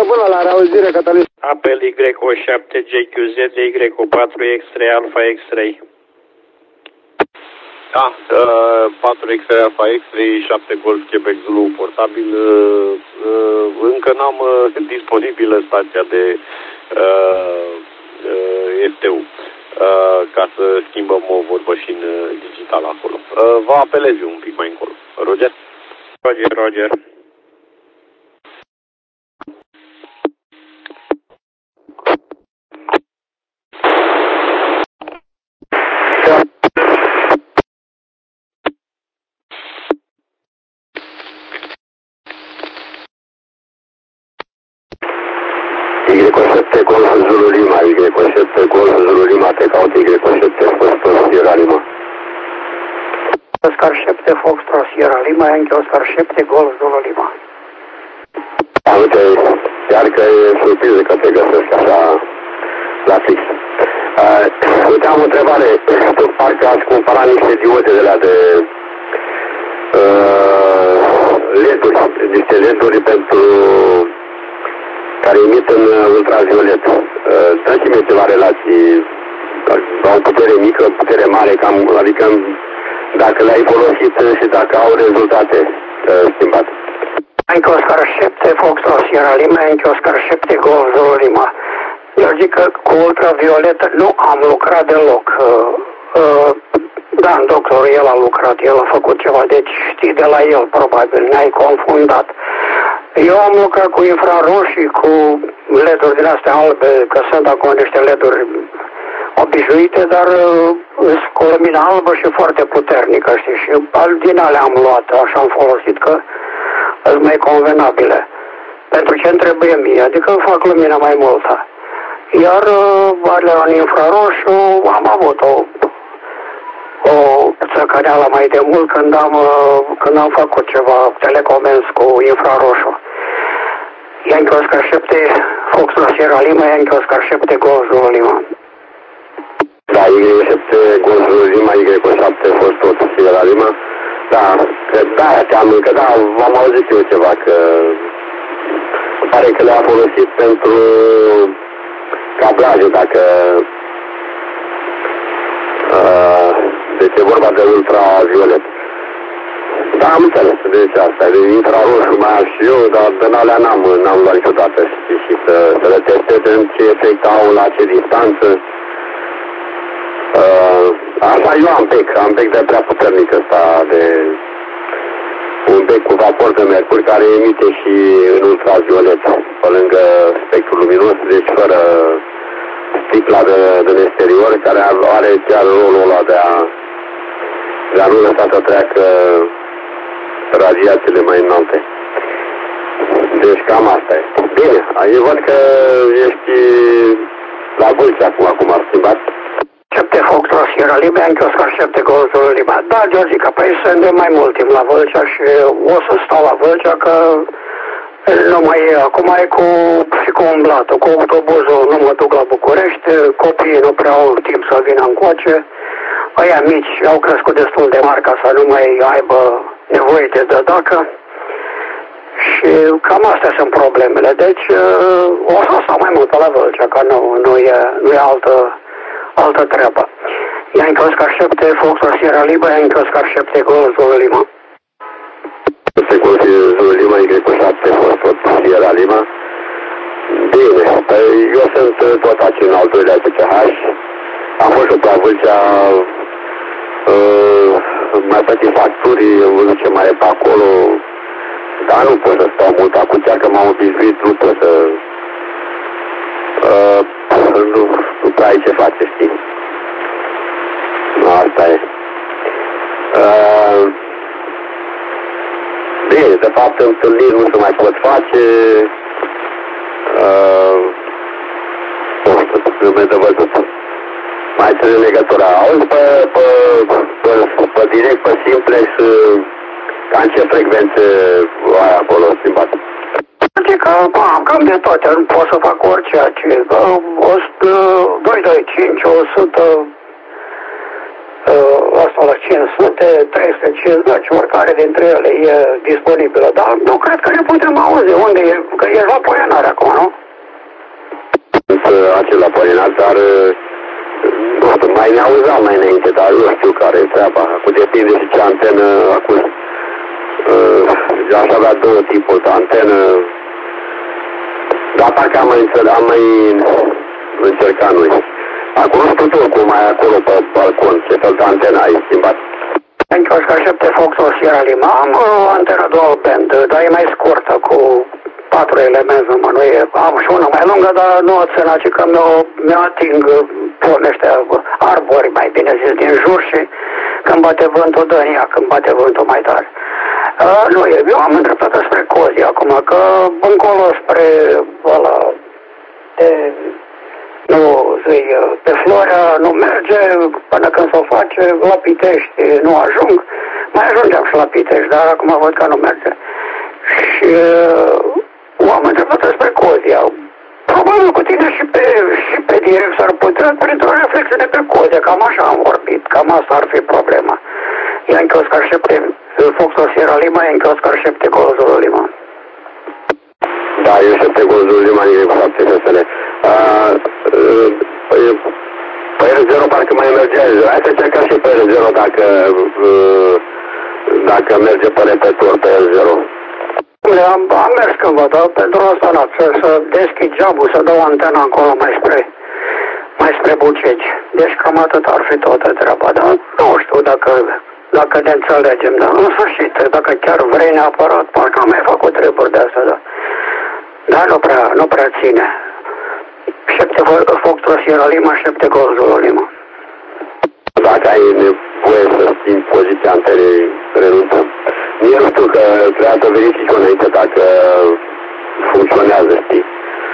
bună, la reauzire, Cătălin. Apel Y7 GQZ Y4 X3 Alpha X3. Da, 4 X3 Alpha X3 7 Golf Quebec Zulu portabil. Încă n-am disponibilă stația de STU ca să schimbăm o vorbășin digitală acolo. Vă apelez un pic mai încolo. Roger? Roger, Roger. Y7 Golf Zulu Lima, Y7 Golf Zulu Lima, te caut Y7 Foxtrot Sierra Lima. Oscar 7 Foxtrot Sierra Lima, Yankee Oscar 7 Golf Zulu Lima. Uite, chiar că e surpriză că te găsesc așa la fix. Uite, am o întrebare. Tu parcă ați cumpărat niște diode de la de LED-uri, niște LED-uri pentru care emit în ultraviolet. Dați-mi ceva relații, au putere mică, putere mare, cam, adică dacă le-ai folosit și dacă au rezultate schimbate. Yankee Oscar 7 Foxtrot Sierra Lima, Yankee Oscar 7 Golf Zulu Lima. Eu zic că cu ultraviolet nu am lucrat deloc. Da, doctorul, el a lucrat, el a făcut ceva, deci știi de la el, probabil, ne-ai confundat. Eu am lucrat cu infraroșii, cu LED-uri din astea albe, că sunt acum niște LED-uri obișnuite, dar cu lumină albă și foarte puternică, știi, și din alea am luat, așa am folosit, că sunt mai convenabile. Pentru ce îmi trebuie mie, adică fac lumină mai multă. Iar alea în infraroșu am avut o țăcăneală mai de mult când am făcut ceva telecomenzi cu infraroșu. Yankee Oscar 7 Foxtrot Sierra Lima, Yankee Oscar 7 Golf Zulu Lima. Da, Y7 Golf Zulu Lima, Y7 Foxtrot Sierra Lima. Da, că da, teamă că da, v-am auzit eu ceva, că pare că le-a folosit pentru cablaje, dacă deci e vorba de ultraviolet. Da, am înțeles, deci asta, de infraroșu mai am și eu, dar de alea n-am luat niciodată, știi, și să le testez în ce efect au, la ce distanță. Asta eu am bec de prea puternic ăsta, de un bec cu vapor de mercur care emite și în ultraviolet, pe lângă spectrul luminos, deci fără sticla din exterior, care are chiar rolul ăla de a nu lăsa să treacă radiațiile mai înalte. Deci cam asta e. Bine, eu văd că ești la Vâlcea acum ar schimbat. 7 Foxtrot Sierra Lima, Yankee Oscar 7 Golf Zulu Lima. Da, Georgica, păi sunt de mai mult timp la Vâlcea și o să stau la Vâlcea, că nu mai e, acum e cu umblatul, cu autobuzul nu mă duc la București, copiii nu prea au timp să vină încoace, ăia mici au crescut destul de mari ca să nu mai aibă nevoie de dădacă și cam astea sunt problemele, deci o să stau mai mult la Vâlcea, că nu e altă treabă. Yankee Oscar 7 Foxtrot Sierra Lima, Yankee Oscar 7 Golf Zulu Lima. Este Golf Zulu Lima, Y7 Foxtrot Sierra Lima. Bine, păi eu sunt tot aici în al doilea CCH. Am fost și pe la Vâlcea, mai plătit facturi, văzut ce mai e pe acolo, dar nu pot să stau mult acum, chiar că m-am obișnuit, nu pot să... nu prea ai ce face, știi. Asta e. Bine, de fapt întâlniri nu se mai pot face. Nu știu, lume de văzut. Mai ține legătura. Auzi pe direct, pe simplex, ca în ce frecvențe ai acolo schimbat? Adică, cam de toate, nu pot să fac orice, 225, 100, asta la 500, 350, oricare dintre ele e disponibilă, dar nu cred că ne putem auzi. Unde e? Că e la Poienare acum, nu? Acel la Poienare, dar nu știu, mai ne auzam mai înainte, dar nu știu care e treaba. Acum depinde și ce antenă acum. Aș avea două tipuri de antenă. Dar parcă am mai încercat noi. Acum nu știu tu cum ai acolo pe balcon, ce fel de antenă ai schimbat. Pentru Oscar 7 Foxtrot Sierra Lima am o antenă dual band, dar e mai scurtă, cu 4 elemente, nu e, am și una mai lungă, dar nu o țin, ci că mi-o ating pornește arbori, mai bine zis, din jur și când bate vântul dă în ea, când bate vântul mai tare. Nu e, eu am îndreptat spre Cozi acum, că încolo spre ăla de... Nu, pe Florea nu merge, până când s-o face, la Pitești nu ajung, mai ajungeam și la Pitești, dar acum văd că nu merge. Și am întrebat spre Cozia. Probabil cu tine și pe direct s-ar putea, printr-o reflexiune pe Cozia, cam așa am vorbit, cam asta ar fi problema. Yankee Oscar 7, Foxtrot Sierra Lima, Yankee Oscar 7, Golf Zulu Lima. Da, eu 7 Golf Zulu Lima, e cu 7 FSL. Pe R0 parcă mai merge. Hai să încercăm și pe R0 dacă merge pe repetor pe R0. Am mers cândva, dar pentru asta n-a să deschid geabul, să dau antena acolo mai spre Bucegi. Deci cam atât ar fi toată treaba, dar nu știu dacă ne înțelegem, dar în sfârșit, dacă chiar vrei neapărat, parcă am mai făcut treburi de asta, da. Dar nu prea ține. 7 Foxtrot Sierra Lima, 7 Golf Zulu Lima. Dacă ai nevoie să schimbi poziția antenei, renunțăm. Mie nu știu că trebuia să verifici înainte dacă funcționează, știi?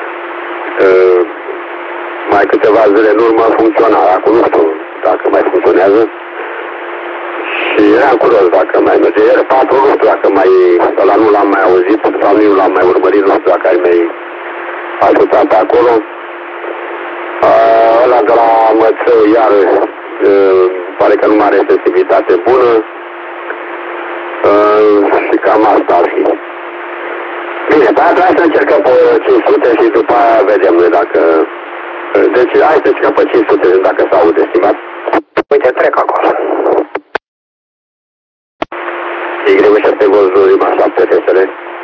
Mai câteva zile în urmă funcționa, acum nu știu dacă mai funcționează. Și eram curios dacă mai merge. R4 nu știu dacă ăla nu l-am mai auzit, sau nu l-am mai urmărit, nu știu dacă ai mai ajutat pe acolo. Ăla de la Mățău, iar pare că nu mai are sensibilitate bună. Și cam asta ar fi. Bine, pe aia trebuie să încercăm pe 500 și după aia vedem noi dacă... Deci hai să încercăm pe 500 dacă s-aude, estimat. Uite, trec acolo. Y7 Golf Zulu Lima 7 FSL.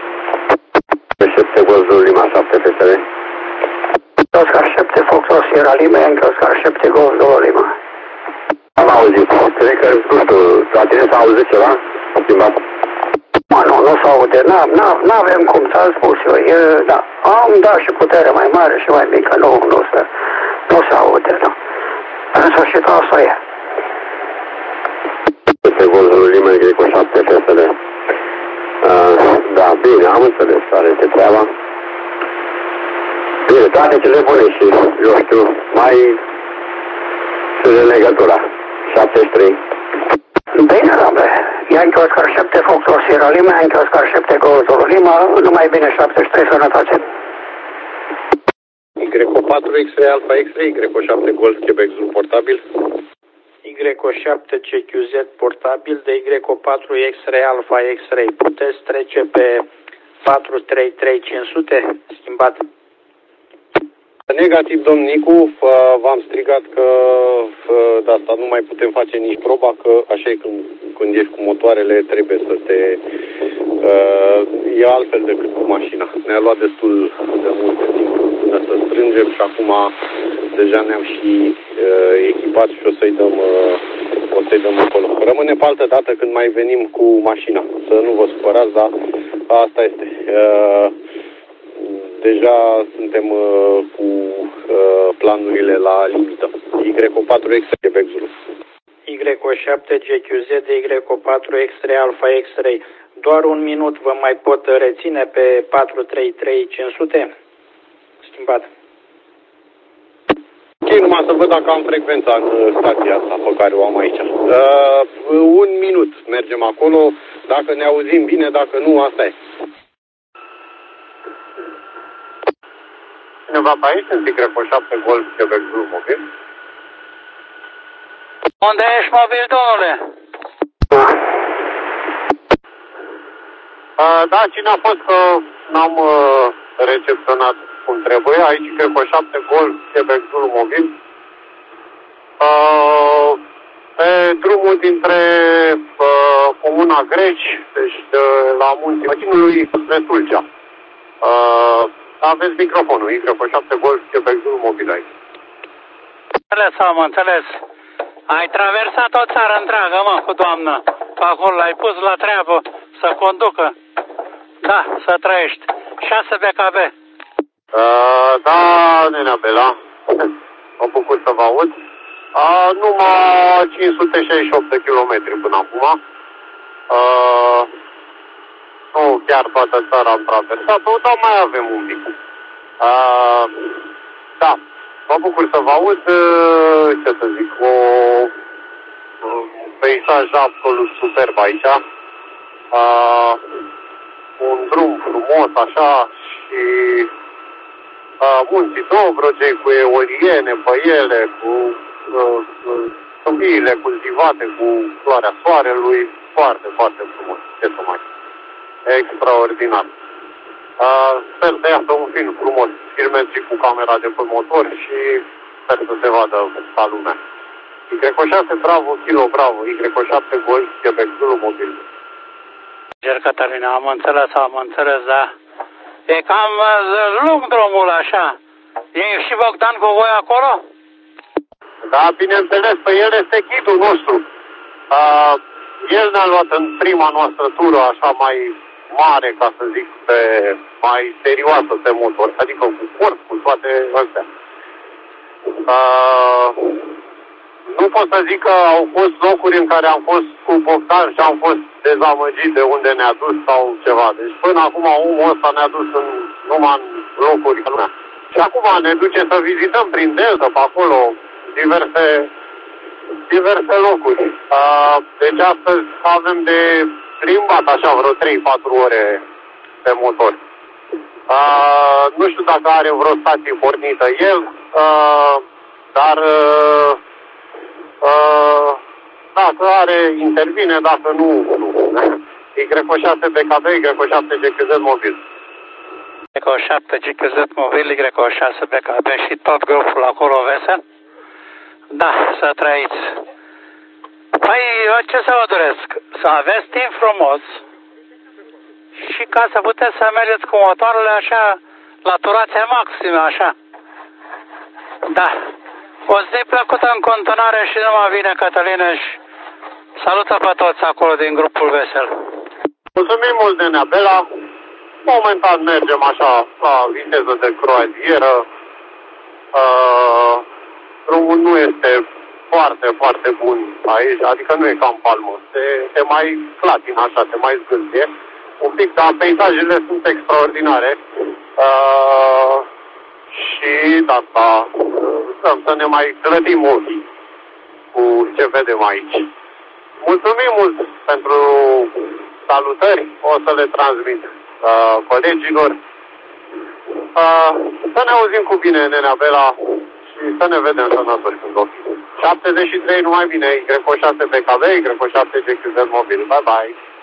7 Golf Zulu Lima 7 FSL. Oscar 7 Foxtrot Sierra Lima, Yankee Oscar 7 Golf Zulu Lima. Am auzit. Cred că, nu știu, la tine s-a auzit ceva? Schimbat? Nu s-aude. N-avem cum, ți-am spus eu. Da. Am dat și putere mai mare și mai mică. Nu se aude, da. În sfârșit, asta e. Pe Golf Zulu Lima, Greco 7 FSL. Da, bine, am înțeles care este treaba. Bine, toate cele bune și, eu știu, mai se de legătura. 73. Bine, domnule. Yankee Oscar 7 Foxtrot Sierra Lima, Yankee Oscar 7 Golf Zulu Lima, numai bine 73, sănătate. Y4 X-Ray Alpha X-Ray, Y7 Golf Quebec Zulu portabil. Y7 CQZ portabil de Y4 X-Ray Alpha X-Ray. Puteți trece pe 433500? Schimbat. Negativ, domn Nicu, v-am strigat că de asta nu mai putem face nici proba, că așa e când ești cu motoarele, trebuie să te... e altfel decât cu mașina. Ne-a luat destul de mult timp până să strângem și acum deja ne-am și echipat și o să-i dăm acolo. Rămâne pe altă dată când mai venim cu mașina. Să nu vă supărați, dar asta este. Deja suntem cu planurile la limită. Y4 X-Ray Quebec Zulu. Y7 GQZ de Y4 X-Ray Alpha X-Ray. Doar un minut vă mai pot reține pe 433500? Schimbat. Ok, numai să văd dacă am frecvența în stația asta pe care o am aici. Un minut mergem acolo. Dacă ne auzim bine, dacă nu, asta e. Cineva pe aici, în Y7 Golf Quebec Zulu mobil? Unde ești mobil, domnule? Da, cine a fost că n-am recepționat cum trebuie. Aici cred că 7 Golf, Quebec Zulu mobil. Pe drumul dintre Comuna Greci, deci la munții Măcinului, spre Tulcea. Aveți microfonul, Y7 Golf, Quebec Zulu mobil aici. Am înțeles. Ai traversat o țară întreagă, mă, cu doamnă. Pe acolo l-ai pus la treabă să conducă. Da, să trăiești. 6 BKB. Da, nenea Bela. Mă bucur să vă aud. Numai 568 de kilometri până acum. Nu chiar toată țara am traversat-o, dar mai avem un pic. Da, mă bucur să vă aud, ce să zic, un peisaj absolut superb aici. Un drum frumos așa și munții Dobrogei cu eoliene pe ele, cu câmpiile cultivate cu floarea soarelui, foarte, foarte frumos, ce să mai. Extraordinar. Sper să iasă un film frumos, filmez și cu camera de pe motor și sper să se vadă ca lumea. Y6 Bravo, Kilo Bravo, Y7 Golf, Quebec Zulu mobil. Cătălina, am înțeles, da. E cam lung drumul așa. E și Bogdan cu voi acolo? Da, bineînțeles, pe el este ghidul nostru. El ne-a luat în prima noastră tură așa mai mare, ca să zic, mai serioasă pe motor, adică cu corp, cu toate astea. Nu pot să zic că au fost locuri în care am fost cu Bogdan și am fost dezamăgit de unde ne-a dus sau ceva. Deci până acum omul ăsta ne-a dus numai în locuri. Și acum ne duce să vizităm prin Delta, pe acolo, diverse locuri. Deci astăzi avem de plimbat așa vreo 3-4 ore pe motor. Nu știu dacă are vreo stație pornită el, dar dacă are, intervine, dacă nu. Y6 BKB, Y7 GQZ mobil. Y7 GQZ mobil, Y6 BKB și tot grupul acolo vesel? Da, să trăiți. Păi, ce să vă doresc? Să aveți timp frumos și ca să puteți să mergeți cu motoarele așa, la turație maximă, așa. Da. O zi plăcută în continuare și numai bine, Cătălină, și salută pe toți acolo din grupul vesel. Mulțumim mult, nenea Bela. Momentan mergem așa, la viteză de croazieră. Drumul nu este foarte, foarte bun aici, adică nu e ca în Palmă. Se mai clatină așa, se mai zgâlție un pic, dar peisajele sunt extraordinare. Și de asta vrem să ne mai clădim ochii cu ce vedem aici. Mulțumim mult pentru salutări, o să le transmit colegilor. Să ne auzim cu bine, nenea Bela, și să ne vedem sănătoși când o fi. 73, numai bine, Y6 BKB, Y7 GQZ mobil. Bye bye!